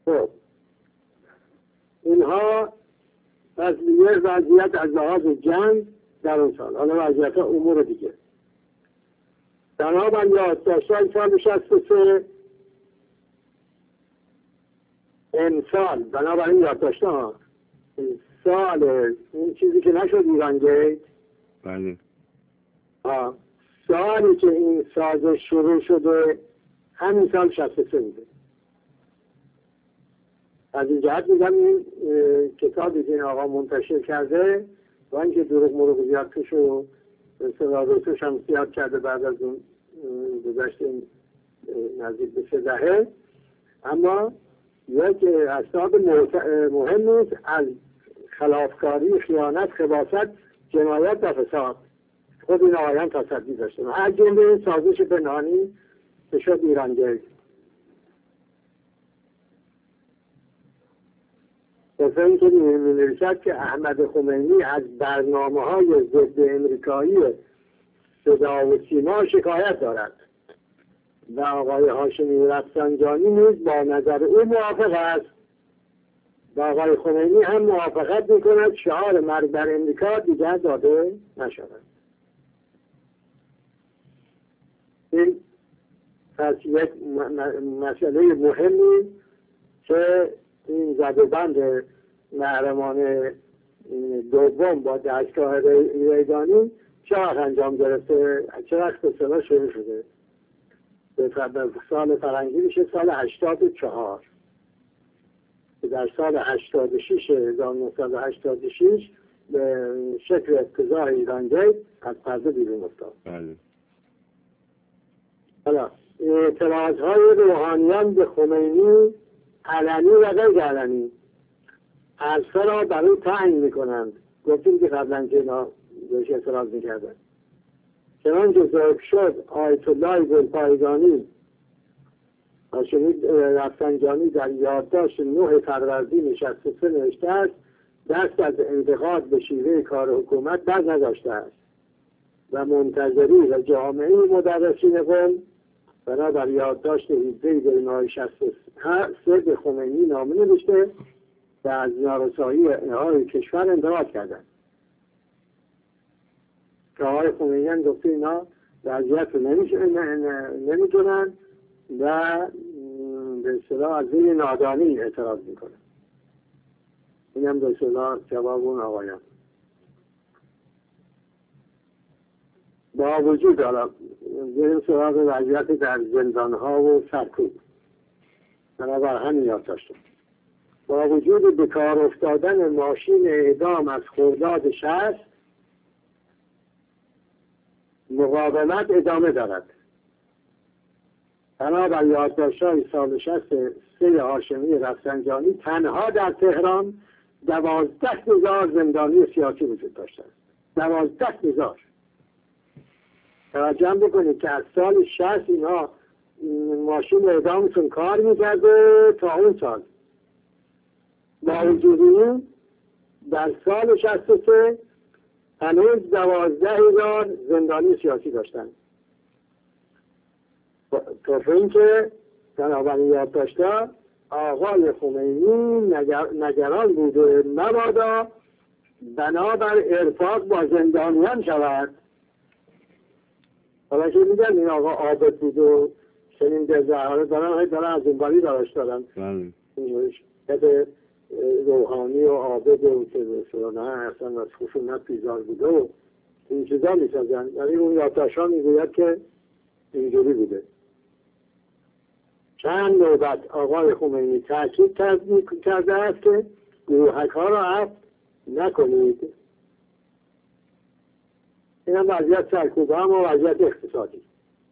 خب اینها از یه وضعیت از لحاظ جنگ در اون سال، حالا وضعیت امور دیگه. بنابر یادداشت‌های سال 63 امسال، بنابراین یادداشت‌ها سال این چیزی که نشد ایران گیت، بله سالی که این سازش شروع شده همین سال 63 بوده. از این جهت میگم این کتابی که این آقا منتشر کرده با اینکه دروغ مروغ زیاد توش و روتوش هم زیاد کرده بعد از اون گذشت این نزدیک به 3 دهه، اما یک اسناد مهم نیست از خلافکاری، خیانت، خباثت، جنایت و فساد. خود این آقایان تصدی داشتن، از جمله این سازش پنهانی که شد ایران گیت. مثل این که می‌نویسد که احمد خمینی از برنامه‌های ضد امریکایی صدا و سیما شکایت دارد و آقای هاشمی رفسنجانی نیز با نظر او موافق است و آقای خمینی هم موافقت می‌کند شعار مرگ بر امریکا دیگر داده نشود. این پس یک مسئله مهمی که این زدوبند محرمانه دوم با دستگاه ریگانی چه وقت انجام گرفته، چه وقت به صلاح شروع شده. به سال فرنگی میشه سال 84 که در سال 1986 به شکل افتضاح ایران گیت از پرده بیرون افتاد. بله. حالا اعتراضهای روحانیان به خمینی علنی و غیر علنی عرصه را برای تعیین میکنند. گفتیم که قبلا که اینا بهش اعتراض میکردن. چنانچه ذکر شد آیت الله گلپایگانی هاشمی رفسنجانی در یادداشت 9 فروردین 63 نوشته است دست از انتقاد به شیوه کار حکومت بر نداشته است و منتظری و جامعه مدرسین قم بنابر یادداشت 17 بهمن 63 به خمینی نامه نوشته و از نارسایی های کشور انتقاد کردند. که آقای خمینی گفته اینا وضعیت رو نمیتونن و به اصطلاح از این نادانی اعتراض میکنن. این هم به اصطلاح جواب اون آقایان. با وجود حالا بریم سراغ وضعیت در زندانها و سرکوب. بنابر همین یاد داشتم. با وجود به کار افتادن ماشین اعدام از خرداد 60 مقاومت ادامه دارد. بنابر یادداشت‌های سال 63 هاشمی رفسنجانی تنها در تهران 12,000 زندانی سیاسی وجود داشته است. 12,000. توجه بکنید که از سال 60 اینا ماشین اعدامشون کار میکرده تا اون سال. با وجود این در سال 63 هنوز 12,000 زندانی سیاسی داشتن. طرف این که بنابراین یاد داشته آقای خمینی نگران بوده مبادا بنابر ارتباط با زندانیان شود. حالا که میگن این آقا عابد بود و چنین دزهاره دارن از اونباری داشت دارن روحانی و عابد و که نه اصلا از خشونت بیزار بوده و این چیزا میسازن. یعنی اون یادداشت‌ها میگوید که اینجوری بوده. چند نوبت آقای خمینی تاکید کرده است که گروهک‌ها را عفو نکنید. این هم وضعیت سرکوب هم و وضعیت اقتصادی.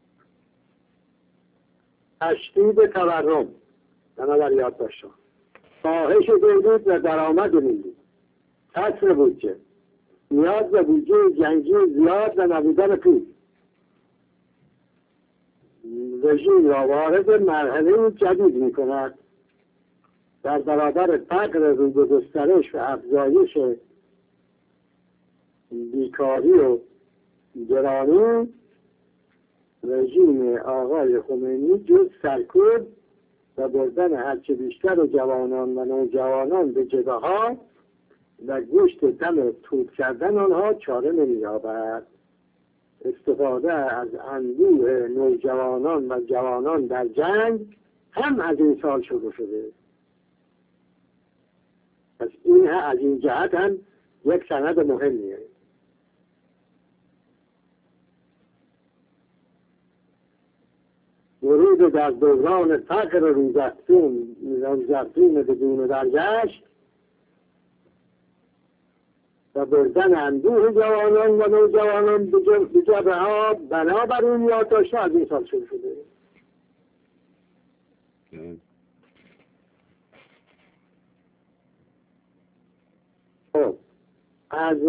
تشدید تورم بنابر یادداشت‌ها، کاهش تولید و درآمد ملی، کسر بودجه، نیاز به بودجه جنگی زیاد و نبودن پول، رژیم را وارد مرحله جدید می‌کند. در برابر فقر رو به گسترش و افزایش بیکاری و گرانی رژیم آقای خمینی جز سرکوب و بردن هرچه بیشتر جوانان و نوجوانان به جبهه‌ها و گوشت دم توپ کردن آنها چاره نمی‌یابد. استفاده از اندوه نوجوانان و جوانان در جنگ هم از این سال شروع شده. پس این از این جهت هم یک سند مهمیه. ورود در دوران فقر روزافزون بدون درگشت و بردن اندوه جوانان و نوجوانان به جبهه‌ها بنابراین یادداشت‌ها از این سال شروع شده. خب از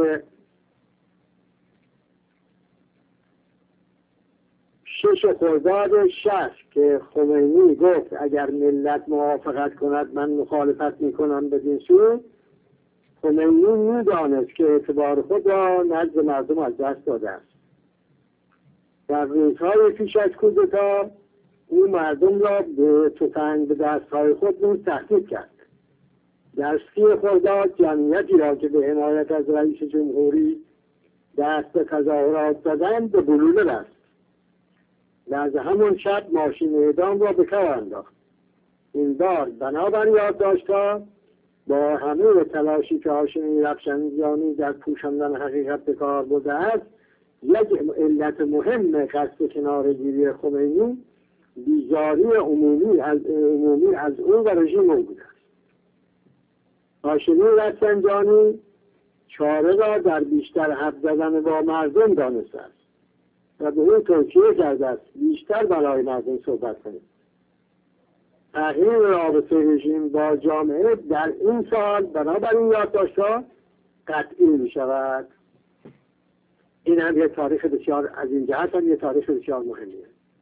6 خرداد 60 که خمینی گفت اگر ملت موافقت کند من مخالفت میکنم بدین سو، خمینی میدانست که اعتبار خود را نزد مردم از دست داده است. در روزهای پیش از کودتا او مردم را به تفنگ به دستهای خود نیز تهدید کرد. در 30 خرداد جمعیتی را که به حمایت از رئیس جمهوری دست به تظاهرات زدند به گلوله بست و از همون شب ماشین اعدام را به کار انداخت. این بار بنابر یادداشت‌ها با همه تلاشی که هاشمی رفسنجانی در پوشاندن حقیقت به کار برده است، یک علت مهم قصد کناره‌گیری خمینی بیزاری عمومی از او و رژیم او بوده است. هاشمی رفسنجانی چاره را در بیشتر حرف زدن با مردم دانسته است و به او توصیه کرده است بیشتر برای مردم صحبت کنید. تغییر رابطه رژیم با جامعه در این سال بنابراین یادداشت‌ها قطعی می شود. این هم یک تاریخ بسیار از این جهت هم یک تاریخ بسیار مهمیه.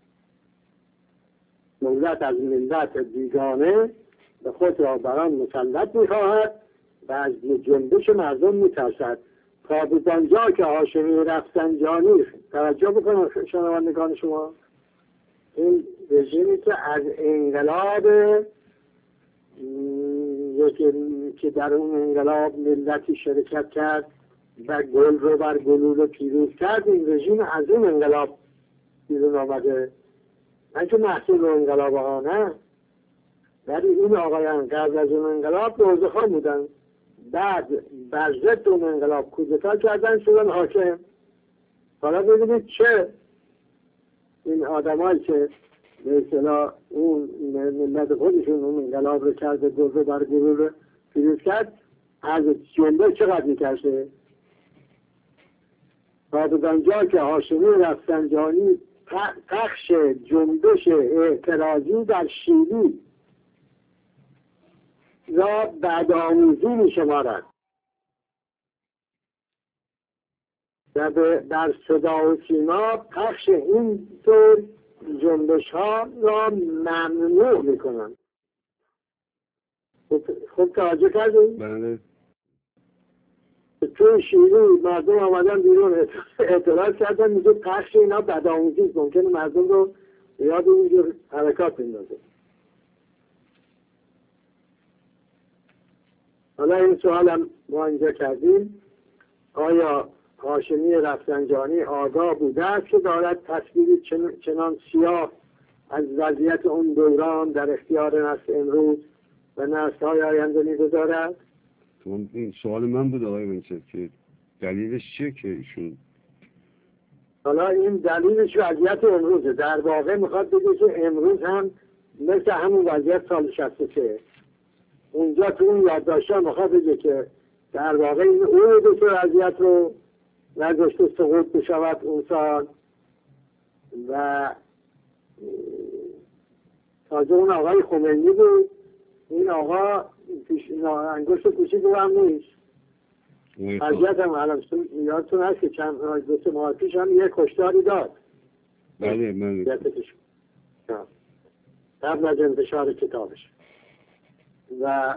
دولت از ملت بیگانه به خود را بران مسلط می‌خواهد و از جنبش مردم می‌ترسد. تا به آنجا که هاشمی رفسنجانی، توجه بکنید شنوندگان شما، این رژیمی که از انقلاب که در اون انقلاب ملتی شرکت کرد و گل رو بر گلوله پیروز کرد، این رژیم از این انقلاب بیرون آمده، من که محصول انقلاب ها نه، ولی این آقایان قبل از اون انقلاب دوزخان بودن، بعد بر ضد اون انقلاب کودتا کردن شدن حاکم. حالا ببینید چه این آدمایی که به اصطلاح اون ملت خودشون اون انقلاب رو کرده، گل رو بر گلوله پیروز کرد، از جنبه چقدر میکشه. تا به آنجا که هاشمی رفسنجانی پخش جنبش اعتراضی در شیلی را بدآموزی می شمارد و در صدا و سیما پخش این طور جنبش ها را ممنوع می کنند. خب توجه کردید؟ بله. توی شیلی مردم آمدن بیرون اعتراض کردن، میگه پخش اینا بدآموزی است، ممکنه مردم رو یاد اینجور حرکات بندازه. حالا این سوال هم ما اینجا کردیم، آیا هاشمی رفسنجانی آگاه بوده است که دارد تصویری چنان سیاه از وضعیت اون دوران در اختیار نسل امروز و نسل‌های آینده می‌گذارد؟ این سوال من بود آقای منصف که دلیلش چیه که ایشون، حالا این دلیلش وضعیت امروزه. در واقع میخواد بگه که امروز هم مثل همون وضعیت سال 63 اونجا تو اون یادداشت‌ها میخواد بگه که در واقع این اون دو تا وضعیت رو نذاشته سقوط بشود اون سال و تازه اون آقای خمینی بود. این آقا انگشت کوچیک هم نیست. وضعیت هم الان یادتون هست که چند دو سه ماه پیش هم یک کشتاری داد. بله بله. قبل از انتشار کتابش و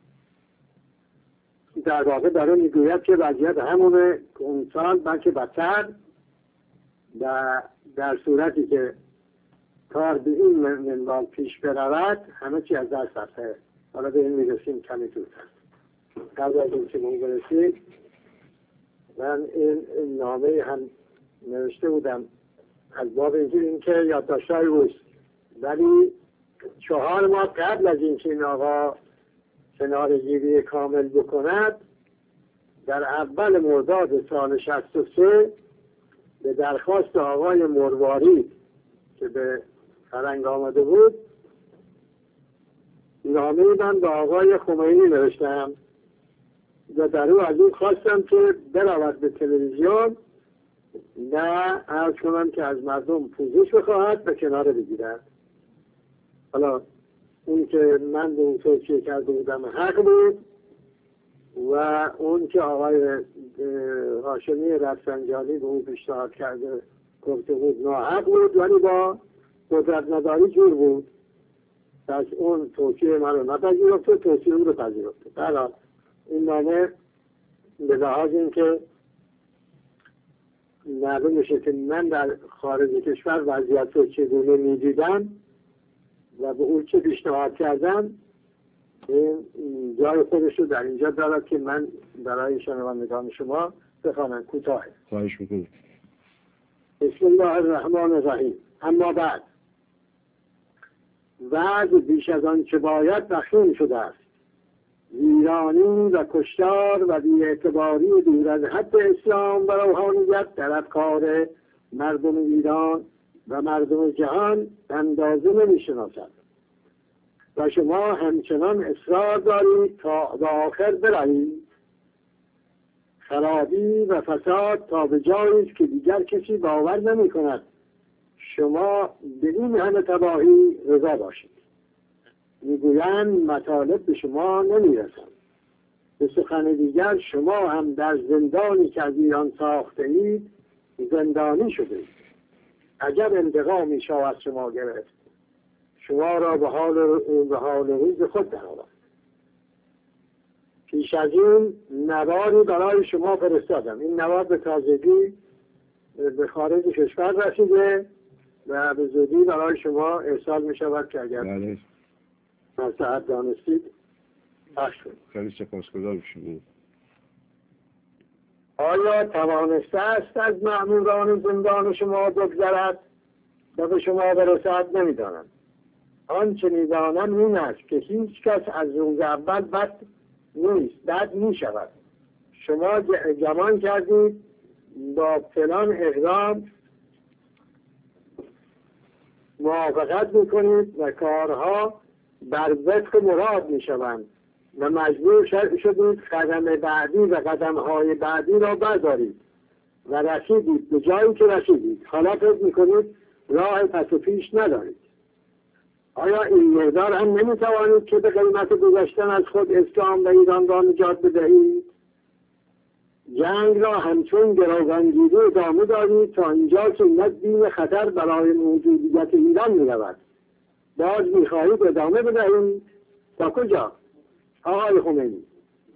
در واقع داره میگوید که وضعیت همونه اون سال بلکه بدتر، و در صورتی که کار به این منوال پیش برود همه چی از دست رفته. حالا به این میرسیم کمی زودتر. قبل از اینکه من برسید من این نامه هم نوشته بودم از باب اینکه یادداشت‌های اوست، ولی 4 ماه قبل از اینکه این آقا کناره‌گیری کامل بکند، در اول مرداد سال 63 به درخواست آقای مرواری که به فرنگ آمده بود نامه من به آقای خمینی نوشتم و در او از او خواستم که برود به تلویزیون و عرض کنم که از مردم پوزش بخواهد و کناره بگیرد. حالا اون که من به اون توصیه کرده بودم حق بود و اون که آقای هاشمی رفسنجانی به اون پیشنهاد کرده گفته بود ناحق بود، ولی با قدرت نداری جور بود. پس اون توصیه من رو نپذیرفته، توصیه اون رو پذیرفته. برای این نامه به لحاظ این که معلوم میشه که من در خارج کشور وضعیت رو چگونه میدیدم و به اون چه پیشنهاد کردم، این جای خودش رو در اینجا دارد که من برای شنوندگان شما بخوانم. کوتاه. خواهش میکنم. بسم الله الرحمن الرحیم. اما بعد وضع بیش از آن چه باید وخیم شده است. ویرانی و کشتار و بی‌اعتباری دور از حد اسلام و روحانیت در افکار مردم ایران و مردم جهان اندازه نمی‌شناسد و شما همچنان اصرار دارید تا به آخر بروید. خرابی و فساد تا به جایی است که دیگر کسی باور نمی‌کند شما به این همه تباهی رضا باشید. میگویند مطالب به شما نمیرسند. به سخن دیگر شما هم در زندانی که از ایران ساخته اید زندانی شده اید. عجب انتقامی شاه از شما گرفت، شما را به حال روز خود درآورد. پیش از این نواری برای شما فرستادم. این نوار به تازگی به خارج کشور رسیده و به زودی برای شما ارسال می شود که اگر مصلحت دانستید پخش کنید. خیلی سپاسگزار شما. آیا توانسته است از مأموران زندان شما بگذرد و به شما برسد؟ نمیدانم. آنچه میدانم این است که هیچ کس از روز اول بد می شود. شما گمان کردید با فلان اقدام موافقت میکنید و کارها بر وفق مراد میشوند و مجبور شدید قدم بعدی و قدمهای بعدی را بردارید و رسیدید به جایی که رسیدید. حالا فکر میکنید راه پس و پیش ندارید. آیا این مقدار هم نمیتوانید که به قیمت گذشتن از خود اسلام و ایران را نجات بدهید؟ جنگ را همچون گروگانگیری ادامه دارید تا اینجا که بین خطر برای موجودیت ایران میرود. باز میخواهید ادامه بدهید؟ تا کجا؟ آقای خمینی،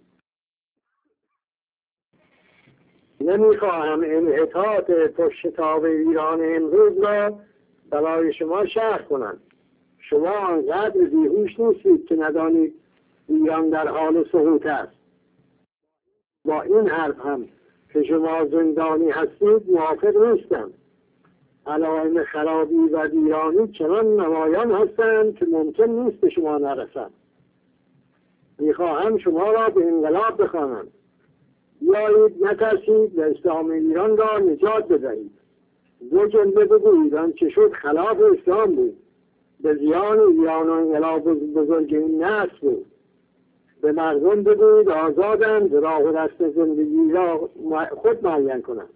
نمیخواهم انحطاط پشتتاب ایران امروز را برای شما شرح کنم. شما آنقدر بیهوش نیستید که ندانید ایران در حال سقوط است. با این حرف هم که شما زندانی هستید موافق نیستم. علائم خرابی و ویرانی چنان نمایان هستند که ممکن نیست به شما نرسند. میخواهم شما را به انقلاب بخوانم. بیایید نترسید و اسلام ایران را نجات بدهید. 2 جمله بگویید آنچه شد خلاف اسلام بود، به زیان ایران و انقلاب بزرگ این نسل بود. به مردم بگویید آزادند راه و دست زندگی را خود معین کنند.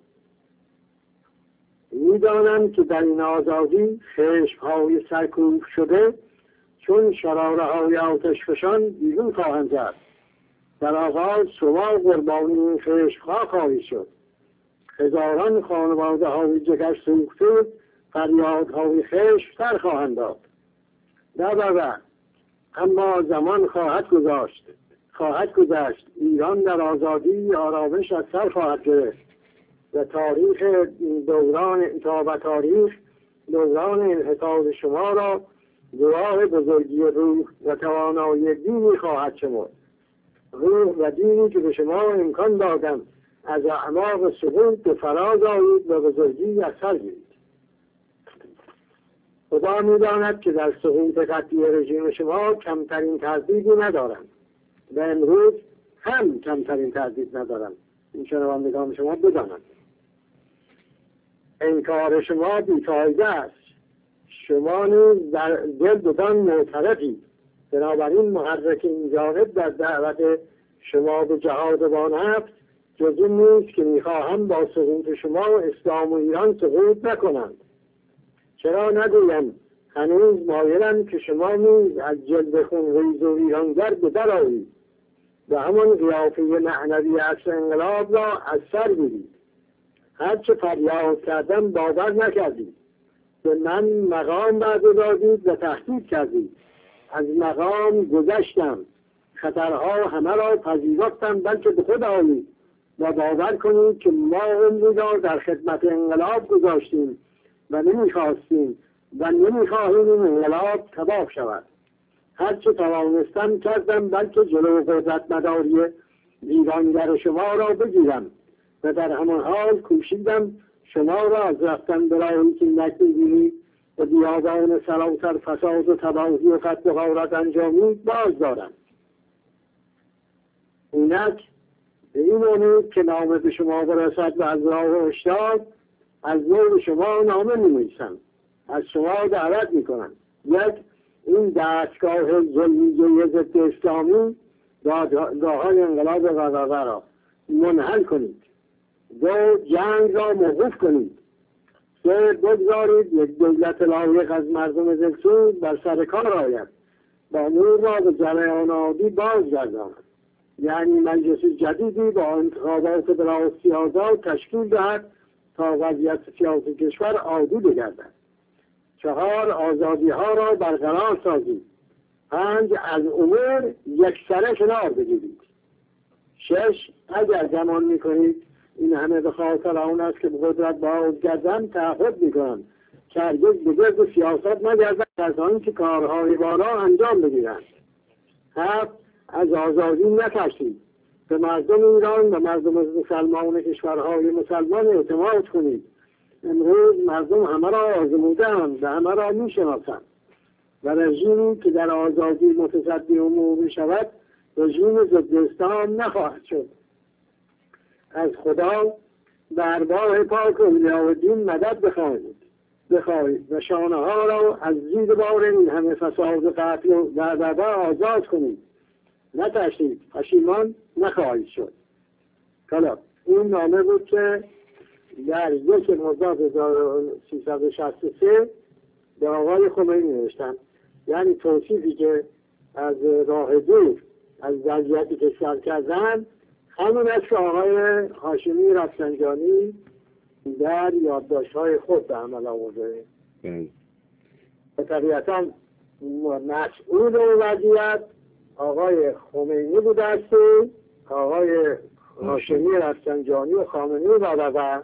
میدانم که در این آزادی خشم‌های سرکوب شده چون شراره‌های آتشفشان بیرون خواهند زد. در آغاز شما قربانی این خشم‌ها خواهید شد. هزاران خانواده‌های جگر سوخته فریادهای خشم سر خواهند داد. اما زمان خواهد گذشت ایران در آزادی آرامش از سر خواهد گرفت و تاریخ دوران انحطاط شما را گواه بزرگی روح و توانایی دینی خواهد شمرد. روح و دینی که به شما امکان دادم از اعماق سقوط به فراز آیید و بزرگی از سر گیرید. خدا می‌داند که در سقوط قطعی رژیم شما کمترین تردیدی ندارند و امروز هم کمترین تردید ندارند. این شنوندگان شما بدانند انکار شما بی‌فایده است. شما نیز در دل بدان معترفید. بنابراین محرک این جانب در دعوت شما به جهاد با نفس جز این نیست که میخواهم با سقوط شما و اسلام و ایران سقوط نکنند. چرا نگویم هنوز مایلم که شما نیز از جلد خونریز و ویرانگر به در آیید و همان قیافه معنوی عصر انقلاب را از سر گیرید. هرچه فریاد کردم باور نکردید. به من مقام وعده دادید و تهدید کردید. از مقام گذشتم. خطرها همه را پذیرفتم، بلکه به خود آیید و باور کنید که ما عمری را در خدمت انقلاب گذاشتیم و نمیخواستیم و نمیخواهیم این انقلاب تباه شود. هرچه توانستم کردم، بلکه جلو قدرت مداری ویرانگر شما را بگیرم و در همان حال کوشیدم شما را از رفتن به راهی که نکمی‌بینید و بیابان سراسر فساد و تباهی و قتل و غارت انجامید باز دارم. اینک به این امید که نامه به شما برسد و از راه هشدار از نوع شما نامه می‌نویسم، از شما دعوت می‌کنم. یک، این دستگاه ظلمی ضد اسلامی دادگاه‌های انقلاب غزاوه را منحل کنید. دو، جنگ را موقوف کنید. سه، بگذارید یک دولت لایق از مردم دلسوز بر سر کار آید و امور را به جریان عادی بازگرداند. یعنی مجلس جدیدی با انتخابات براستی آزاد تشکیل دهد تا وضعیت سیاسی کشور عادی بگردد. چهار، آزادی ها را برقرار سازید. پنج، از امور یکسره کنار بگیرید. شش، اگر گمان میکنید این همه به خاطر آن است که به قدرت بازگردم، تعهد میکنم که هرگز به گرد سیاست نگردند از آن که کارهای بالا انجام بگیرند. هفت، از آزادی نترسید. به مردم ایران و مردم مسلمان کشورهای مسلمان اعتماد کنید. امروز مردم همه را آزموده‌اند و همه را میشناسند و رژیمی که در آزادی متصدی امور میشود رژیم ضد اسلام نخواهد شد. از خدا و ارواح پاک اولیاء الدین مدد بخواهید و شانه ها را از زیر بار این همه فساد و قتل و دغدغه آزاد کنید. نترسید، پشیمان نخواهید شد. حالا این نامه بود که در 1 مرداد 1363 به آقای خمینی نوشتم. یعنی توصیفی که از راه دور از وضعیتی کشور کردن همون است که آقای هاشمی رفسنجانی در یادداشت‌های خود به عمل آورده. و طبیعتاً مسئول وضعیت آقای خمینی بوده است، آقای هاشمی رفسنجانی و خامنه‌ای و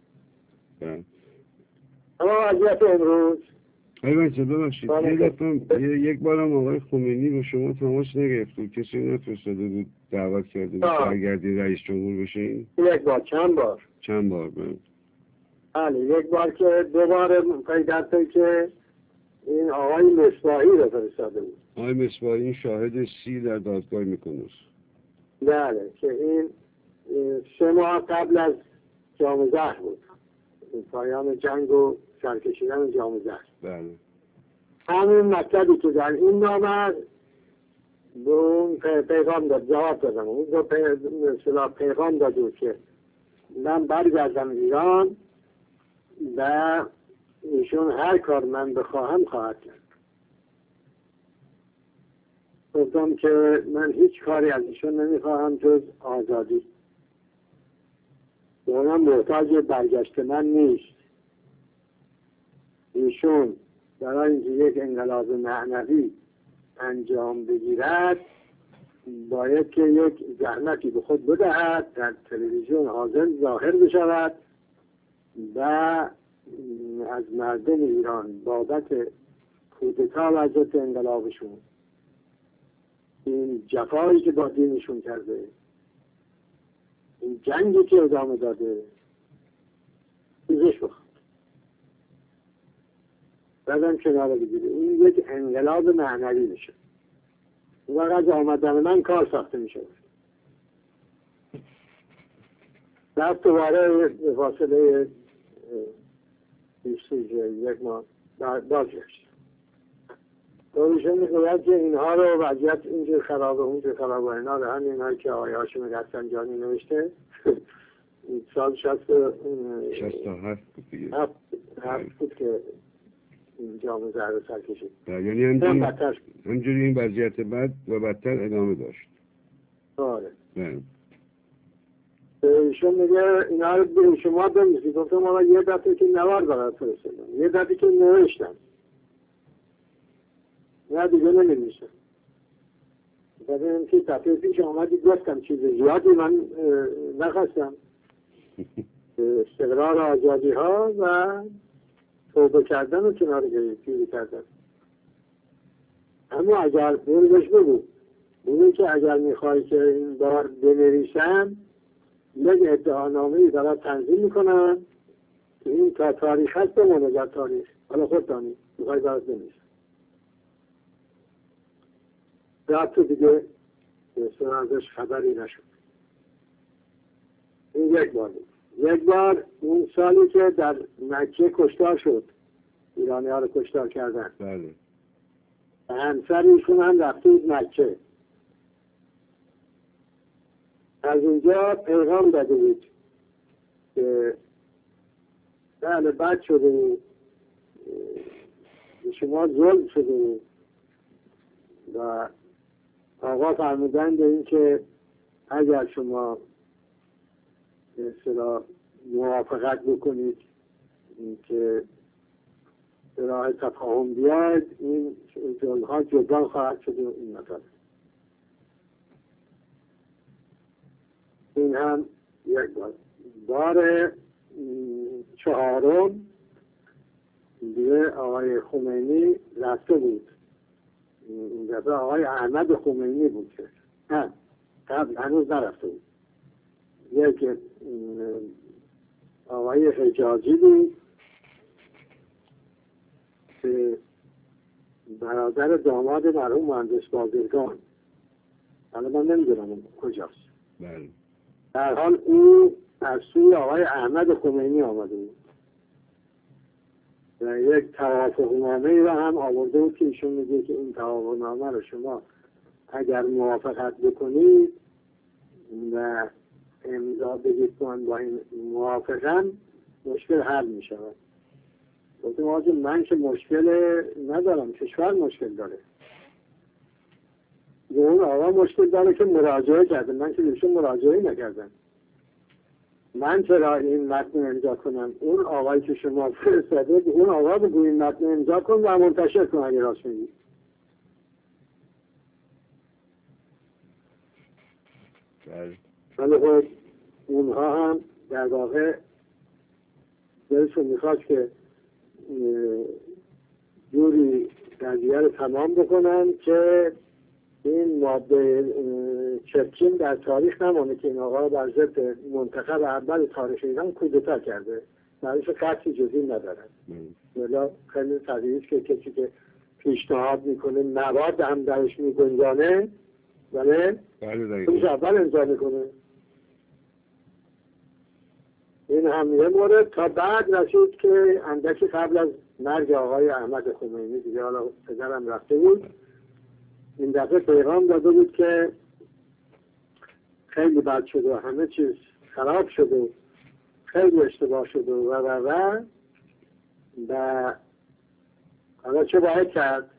اما وضعیت امروز بچه ببخشید یک بارم آقای خمینی به شما تماس نگرفت و کسی نفرستاده بود دعوت کرده بود برگردی رئیس جمهور بشین؟ یک بار، چند بار بله، یک بار که 2 بار پیدا که این آقای مصباحی رو فرستاده بود. آقای مصباحی این شاهد 30 در دادگاه میکنوس. بله، که این 3 ماه قبل از جام زهر بود، پایان جنگ و سرکشیدن جام زهر. بله. همین مطلبی که در این نامه به اون پیغام داد، جواب دادم. اون پیغام داد که من برگردم ایران و ایشون هر کار من بخواهم خواهد کرد. گفتم که من هیچ کاری از ایشون نمیخواهم جز آزادی. اونم محتاج برگشت من نیست. ایشون برای اینکه یک انقلاب معنوی انجام بگیرد باید که یک زحمتی به خود بدهد، در تلویزیون حاضر ظاهر بشود و از مردم ایران بابت کودتا و ضد انقلابشون، این جفایی که با دینشون کرده، این جنگی که ادامه داده، چیزش بخواد بعدم کنار بگیره. این یک انقلاب معنوی میشه. اون وقت از آمدن من کار ساخته میشه. بعد دوباره به فاصله 21 ماه بازگشت. ایشون میگوید که اینها رو وضعیت اینجور خرابه اونجور خرابه، اینا رو همین هایی که آقای هاشم رفسنجانی نوشته سال 67 بود دیگه، 7 بود که جامعه زهر سر کشید. یعنی همجوری این وضعیت بد و بدتر ادامه داشت. آره. بله. ایشون میگه اینا رو به شما بنویسید. گفتم ما یه دفعه که نوار برای فرستادم، یه دفعه که نوشتم، نه دیگه نمی‌نویسم. بعد اینکه دفعه پیش آمدی گفتم چیز زیادی من نخواستم، استقرار آزادی ها و توبه کردن و کنار گیری کردن. اما اگر بهش بگو که اگر میخوای که این بار بنویسم یک ادعانامه‌ای برای تنظیم میکنم که این تا تاریخ هست بمونه در تاریخ. حالا خود دانی میخوای برات بنویسم. بعد تو دیگه ازش خبری نشد. این یک بار بود. یک بار اون سالی که در مکه کشتار شد، ایرانی ها رو کشتار کردن. بله. همسر ایشون هم رفته بود مکه. از اونجا پیغام داده بود که بله بد شده بود، شما ظلم شده بود و آقا فرمودن به این که اگر شما به اصطلاح موافقت بکنید که به راه تفاهم بیاید این ظلم ها جبران خواهد شد. این مطلب این هم یک بار چهارم دیگه آقای خمینی رفته بود. این دفعه آقای احمد خمینی بود که نه قبل هنوز نرفته بود. یک آقای حجازی بود که برادر داماد مرحوم مهندس بازرگان، حالا من نمیدونم کجاست. بله. در حال او از سوی آقای احمد خمینی آمده بود و یک توافقنامه‌ای رو هم آورده بود که ایشون میگه که این توافقنامه رو شما اگر موافقت بکنید و امضا بدید من با این موافقم مشکل حل می شود. گفتم آقا من که مشکل ندارم، کشور مشکل داره. اون آقا مشکل داره که مراجعه کرده، من که ایشون مراجعه نکردم. من چرا این متن امضا کنم؟ اون آقایی که شما فرستاده اون آقا بگو این متن امضا کن و منتشر کن اگه راست میگی. ولی خب اونها هم در واقع دلشون میخواد که جوری قضیه رو تمام بکنن که این ماده چرچین در تاریخ نمانه که این آقا بر ضد منتخب اول تاریخ ایران کودتا کرده. معلومش قطعی جزئی ندارن. ولی خیلی طبیعیه که کسی که پیشنهاد میکنه مواد هم درش میگنجانه ولی خودش اول امضا میکنه. این هم یه مورد. تا بعد رسید که اندکی قبل از مرگ آقای احمد خمینی دیگه، حالا پدرم رفته بود، این دفعه پیغام داده بود که خیلی بد شده و همه چیز خراب شده، خیلی اشتباه شده و حالا چه باید کرد؟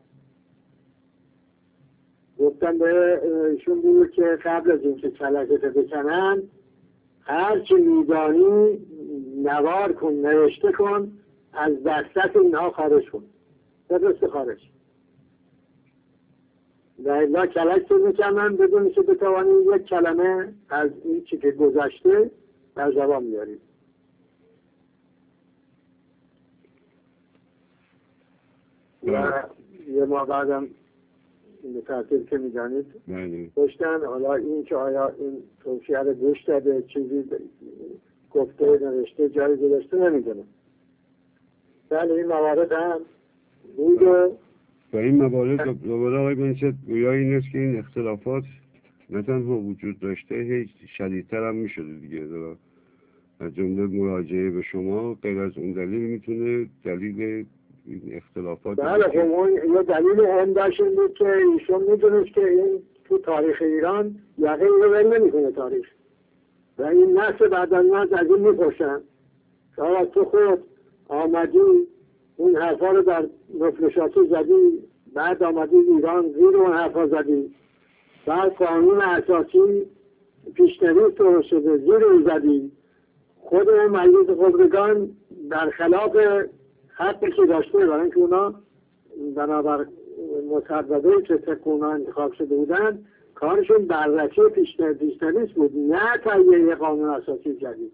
گفتم به ایشون بود که قبل از اینکه کلکت بکنن هرچی میدانی نوار کن، نوشته کن، از دستت اینها خارج کن، بفرست خارج. و الا کلکت میکنن بدون که بتوانی یک کلمه از این چی که گذشته در زبان بیارید. و یه ماه بعدم به ترتیب که میدانید گشتن. حالا این که آیا این توصیه رو گوش داده، چیزی گفته نوشته جایی گذاشته نمیدونم. بله این موارد هم بود و این موارد دوباره آقای بنی‌صد گویا این است که این اختلافات نه تنها وجود داشته، هیچ شدیدتر هم میشده دیگه. از جمله مراجعه به شما غیر از اون دلیل میتونه دلیل این اختلافات. بله خب اون یه دلیل هم داشت این بود که ایشون میدونست که این تو تاریخ ایران یقه این رو ول نمیکنه تاریخ، و این نسل بعدن نسل از این میپرسن که تو خود آمدی اون حرفا رو در مفلشاتی زدی، بعد آمدی ایران زیر اون حرفا زدی، بعد قانون اساسی پیشنویس تو شده زیر اون زدی، خود اون مجلس خبرگان برخلاف حقی که داشته، برای اینکه اونا بنابر مصوبه‌ای که طبق اونا انتخاب شده بودن کارشون بررسی پیشنویس بود، نه تهیه قانون اساسی جدید.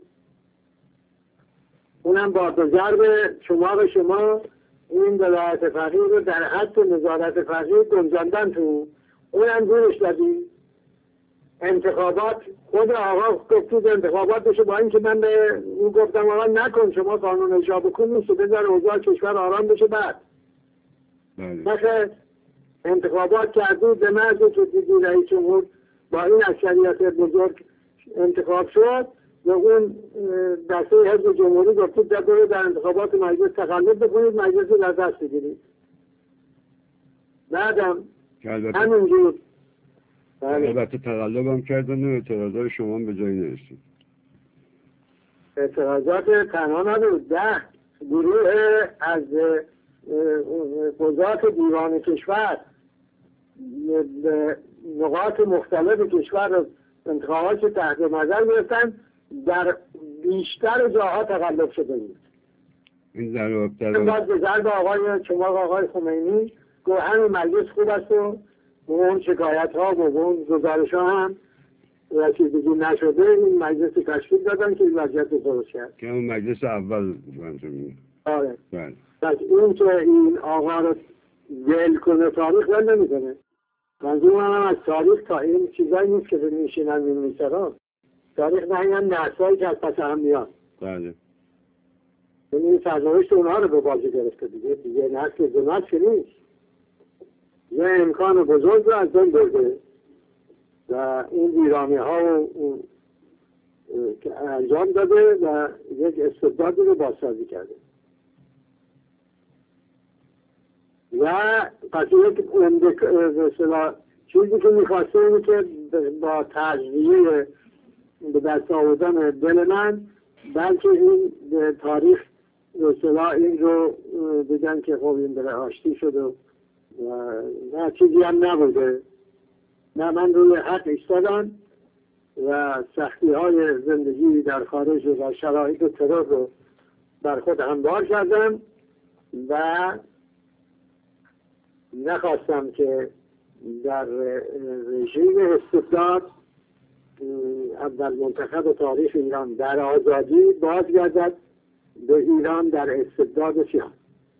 اونم با ضرب شما به شما این ولایت فقیه رو در حد نظارت فقیه گنجاندن تو، اونم گورش دادی. انتخابات خود آقا گفتید انتخابات بشه، با اینکه من به اون گفتم آقا نکن، شما قانون اجرا بکن نیست، بذار اوضاع کشور آرام بشه. بعد مثلا انتخابات کردید به محض که دیدی رئیس جمهور با این اکثریت بزرگ انتخاب شد، و اون دسته حزب جمهوری گفتید در انتخابات مجلس تقلب بکنید، مجلس رو در دست بگیرید. بعدم همینجور البته تقلب هم کردن و اعتراضات شما به جایی نرسید. اعتراضات تنها نبود، 10 گروه از قضات دیوان کشور به نقاط مختلف کشور انتخابات تحت نظر گرفتن، در بیشتر جاها تقلب شده بود. این ضرب به ضرب آقای خمینی گفت همین مجلس خوب است و اون شکایت ها و اون گزارش ها هم رسیدگی نشده، این مجلس تشکیل دادن که این وضعیت رو درست کرد، که اون مجلس اول منظور میگه. آره. پس اون که این آقا رو ول کنه تاریخ ول نمیکنه. منظور هم از تاریخ تا این چیزایی نیست که میشینن می‌نویسن. تاریخ نه این نسلایی که از پس هم میاد. بله. این سرنوشت اونها رو به بازی گرفته دیگه نسل دو که نیست. یه امکان بزرگ رو از دن برده و این ویرانی ها رو انجام داده و یک استبدادی رو بازسازی کرده. و پس یک چیزی که میخواسته اینه که با تجزیه به دست آوردن دل من، بلکه این تاریخ رسلا این رو بگن که خب این بره آشتی شد و نه چیزی هم نبوده. نه، من روی حق ایستادم و سختی های زندگی در خارج و شرایط ترور رو بر خود هموار کردم و نخواستم که در رژیم استبداد اول منتخب تاریخ ایران در آزادی بازگردد به ایران در استبداد سیاه.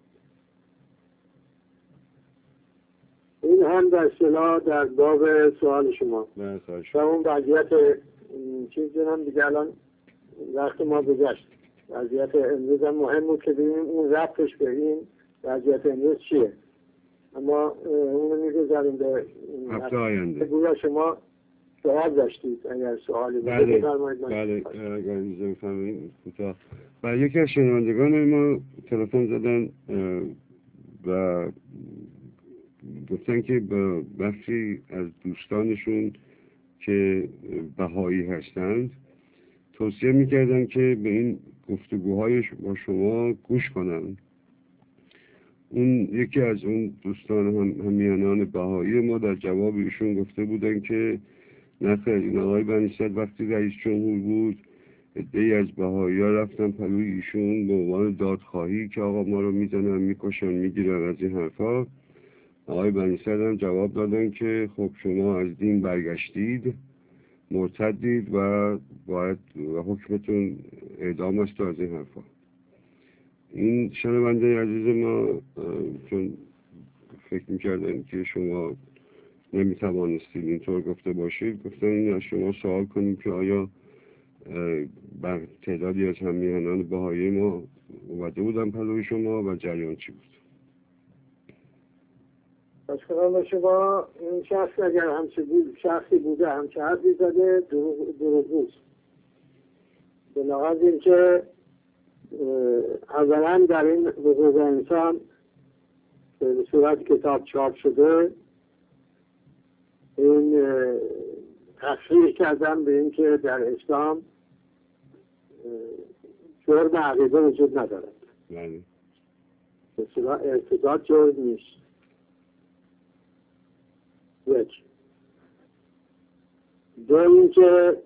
این هم در اصطلاح در باب سوال شما و اون وضعیت چیزی هم دیگه الان وقت ما گذشت. وضعیت امروز هم مهم بود که ببینیم اون ربطش به این وضعیت امروز چیه، اما اونو میگذاریم به هفته آینده. گویا شما سوال داشتید، اگر سوالی بود بفرمایید. بله اگر اجازه بفرمایید کوتاه. و یکی از شنوندگان ما تلفن زدن و گفتن که با بخشی از دوستانشون که بهایی هستند توصیه میکردن که به این گفتگوهای با شما گوش کنن. اون یکی از اون دوستان همیهنان بهایی ما در جواب ایشون گفته بودن که نخیر، این آقای بنی‌صد وقتی رئیس جمهور بود عده‌ای از بهایی‌ها رفتن پلوی ایشون به عنوان دادخواهی که آقا ما رو میزنن میکشن میگیرن از این حرفا. آقای بنی‌صد هم جواب دادن که خب شما از دین برگشتید، مرتدید و باید حکمتون اعدام است از این حرفا. این شنونده عزیز ما چون فکر میکردن که شما نمیتوانستید اینطور گفته باشید، گفتن این از شما سوال کنیم که آیا بر تعدادی از همیهنان بهایی ما اومده بودن پلوی شما و جریان چی بود؟ باشکنان با شما، این شخص اگر شخصی بوده همچه حرفی زده دروغگوست. به لحاظ این که اولا در این حقوق انسان به صورت کتاب چاپ شده، این تصریح کردن به این که در اسلام جرم عقیده وجود ندارد. بله. به صورت ارتداد جرم نیست. یک. دو اینکه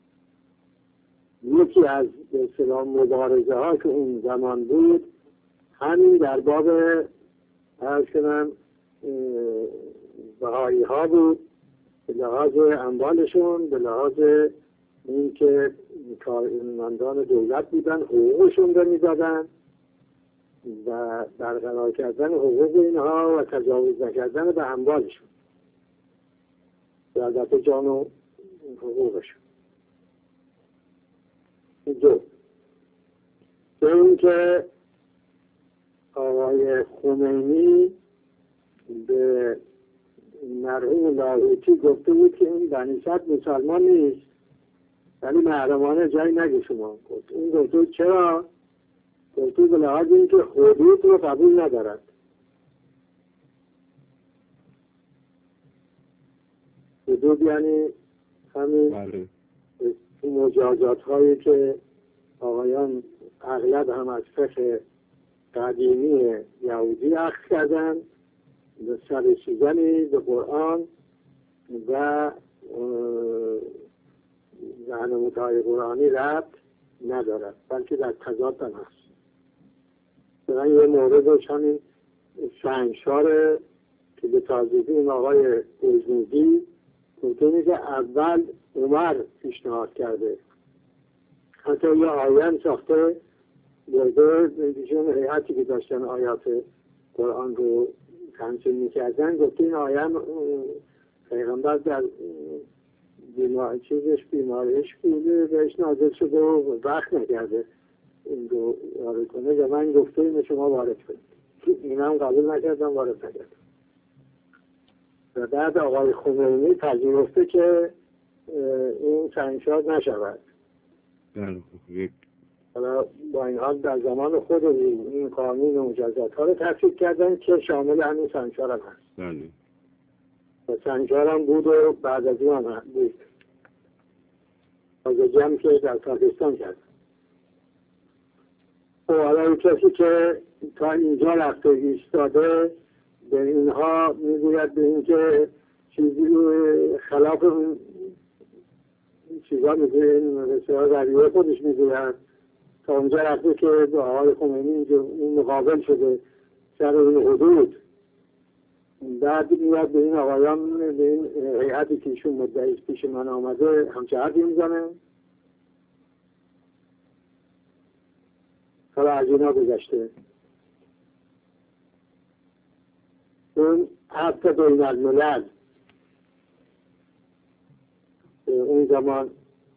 یکی از به اصطلاح مبارزه ها که اون زمان بود همین در باب عرض کنم بهایی ها بود، به لحاظ اموالشون، به لحاظ این که کارمندان دولت بودن، حقوقشون رو میدادن و برقرار کردن حقوق اینها و تجاوز نکردن به اموالشون، به البته جان و حقوقشون. دو این که آقای خمینی به مرحوم لاهوتی گفته بود که این بنی صدر مسلمان نیست ولی محرمانه جایی نگه شما. این گفته چرا؟ گفته به لحاظ این که حدود رو قبول ندارد. حدود یعنی همین مجازات هایی که آقایان اغلب هم از فقه قدیمی یهودی اخذ کردن به سررسیدنی به قرآن و نمودهای قرآنی ربط ندارد، بلکه در تضاد هم هست. مثلا یه موردش همین سنگشاره که به تازگی این آقای گزنودی گفته که اول عمر پیشنهاد کرده، حتی یه آیه ساخته برده دیشون هیئتی که داشتن آیات قرآن رو تمثیل میکردن، گفته این آیه پیغمبر در بیماریش بوده بهش نازل شده و وقت نکرده این رو وارد کنه و من گفته این شما وارد کنید. این هم قبول نکردم، وارد نکردم. و بعد آقای خمینی پذیرفته که این سنگشار نشود. حالا با این حال در زمان خود این قانون و مجازات ها رو تصویب کردن که شامل همین سنگشار هم هست. و سنگشار هم بود و بعد از اون هم بود. از جمع که در پاکستان کرد. و حالا این کسی که تا اینجا رفته ایستاده به اینها میگوید به این که چیزی خلاف چیزا میگوید بسیار رویه خودش میگوید تا اونجا رفته که به آقای خمینی اون مقابل شده سر این حدود. بعد میاد به این آقایان، به این هیئتی که ایشون مدعی پیش من آمده همچه حرفی میزنه. حالا از اینا گذشته اون حتی بین الملل اون زمان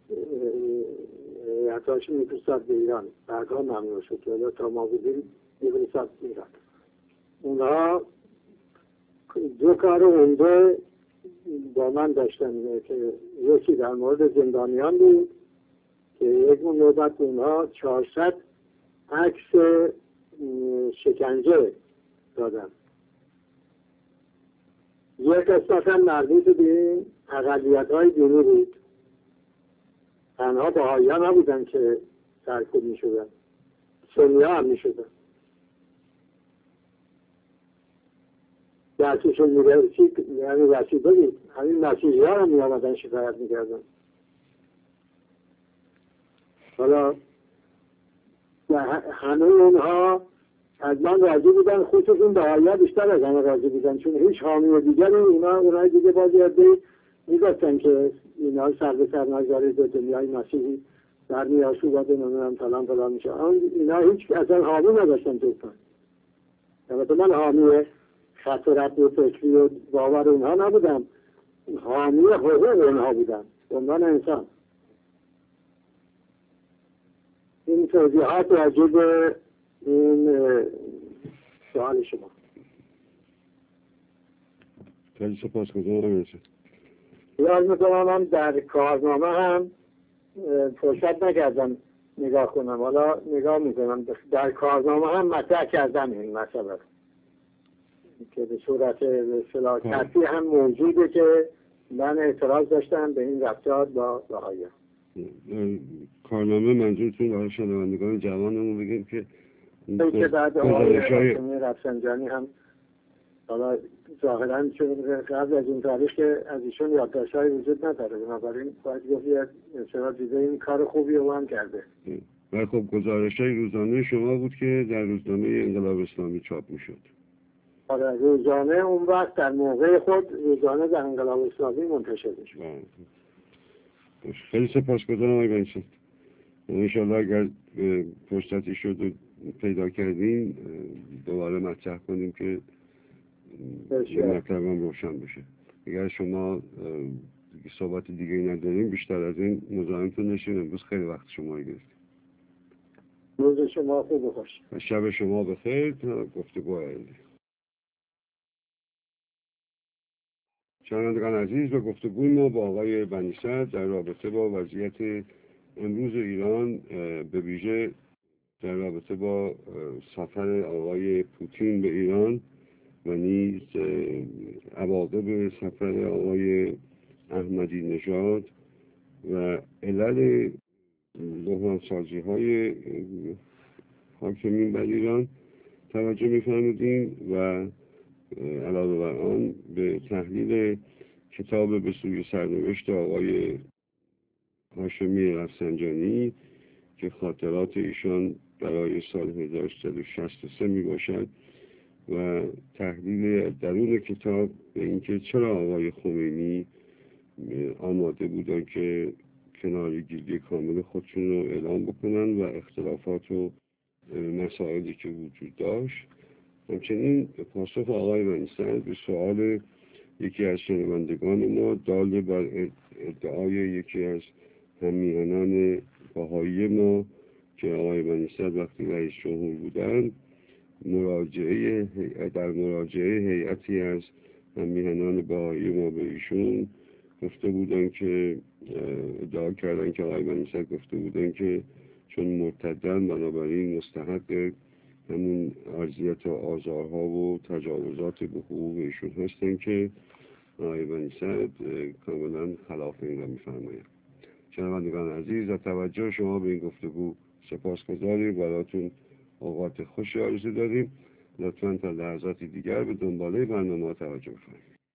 هیئتاش میفرستاد به ایران، بعدها ممنوع شد که تا ما بودیم میفرستاد ایران. اونها دو کار عمده با من داشتن که یکی در مورد زندانیان بود که یک نوبت اونها 400 عکس شکنجه دادن. یک قسمت هم مربوط به این اقلیت‌های دینی بود. تنها بهائیان نبودن که سرکوب می‌شدن، سنی‌ها هم می‌شدن. درسشون می‌رسید، یعنی رسیده بود. همین مسیحی‌ها هم می‌آمدن شکایت می‌کردن. حالا همه اونها از من راضی بودن، خصوصا بهائی‌ها بیشتر از همه راضی بودن، چون هیچ حامی دیگری اونها دیگه باز یاده میگفتن که اینا سر به سر نگذارید به دنیای مسیحی در میاشو باید نمیدونم فلان میشه. اینا هیچ اصلا حامی نداشتن دوستان. البته من حامی خط و رد و فکری و باور اونها نبودم، حامی حقوق اونها بودم به عنوان انسان. این توضیحات راجع به این سوال شما. خیلی سپاسگزارم. یاد میکنم من در کارنامه هم فرصت نکردم نگاه کنم، حالا نگاه میکنم. در کارنامه هم مطرح کردم این مسئله که به صورت فلاکتی هم موجوده که من اعتراض داشتم به این رفتار با بهائیان. کارنامه منظورتون برای شنوندگان جوانمون بگیم که بعد آقای رفسنجانی هم حالا ظاهراً چون قبل از این تاریخ که از ایشون یادداشت‌های وجود نداره، بنابراین باید گفت چرا دیده این کار خوبی رو هم کرده. و خب گزارش‌های روزانه شما بود که در روزنامه انقلاب اسلامی چاپ می‌شد. آره، روزانه اون وقت در موقع خود روزانه در انقلاب اسلامی منتشر می‌شد. خیلی سپاسگزارم آقای بنی‌صد. انشالله اگر فرصتی شد و پیدا کردین دوباره مطرح کنیم که این مطلب هم روشن بشه. اگر شما صحبت دیگه نداریم بیشتر از این مزاحمتون نشیم. امروز خیلی وقت شما گرفتیم. روز شما خوب و خوش و شب شما بخیر تا گفتگو آینده. شنوندگان عزیز، به گفتگوی ما با آقای بنی‌صد در رابطه با وضعیت امروز ایران، به ویژه در رابطه با سفر آقای پوتین به ایران و نیز عواقب سفر آقای احمدی نژاد و علل بحرانسازی های حاکمین بر ایران توجه می‌فرمودیم و علاوه بر آن به تحلیل کتاب به سوی سرنوشت آقای هاشمی رفسنجانی که خاطرات ایشان برای سال 1363 می باشد و تحلیل درون کتاب به اینکه چرا آقای خمینی آماده بودن که کناره‌گیری کامل خودشون رو اعلام بکنن و اختلافات و مسائلی که وجود داشت. همچنین پاسخ آقای بنی‌صد به سوال یکی از شنوندگان ما دال بر ادعای یکی از هممیهنان بهایی ما که آقای بنی‌صد وقتی رئیس جمهور بودند در مراجعه هیئتی از هممیهنان بهایی ما به ایشون گفته بودن که ادعا کردن که آقای بنی‌صد گفته بودن که چون مرتدن بنابراین مستحق همون اذیت و آزارها و تجاوزات به حقوق ایشون هستن که آقای بنی‌صد کاملا خلاف این را می‌فرمایند. شنوندگان عزیز، از توجه شما به این گفتگو سپاسگزاریم. براتون اوقات خوشی آرزو داریم. لطفاً تا لحظاتی دیگر به دنباله برنامه توجه کنید.